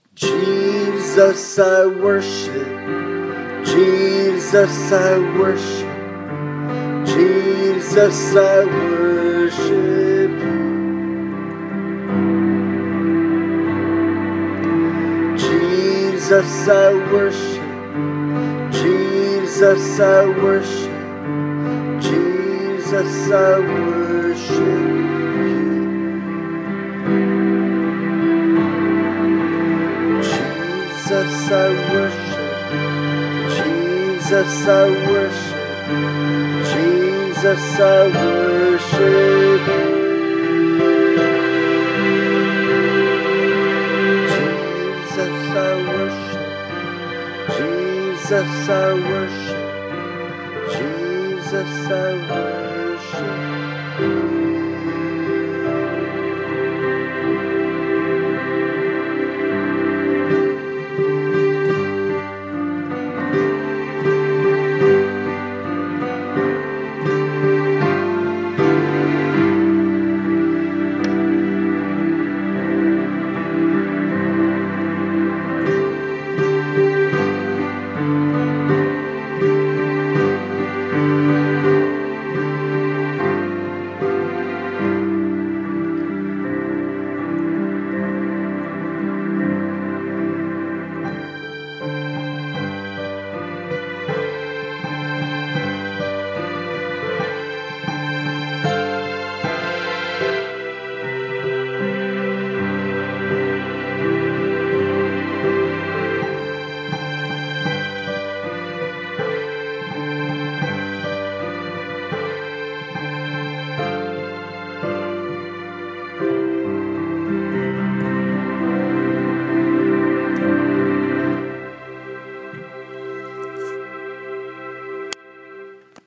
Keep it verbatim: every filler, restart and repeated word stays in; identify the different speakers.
Speaker 1: Jesus, I worship. Jesus, I worship. Jesus, I worship you. Jesus, I worship. Jesus, I worship. Jesus, I worship you. Jesus, I worship. Jesus, I worship. Jesus, I worship you. Jesus, I worship. Jesus, I worship. Jesus, I worship.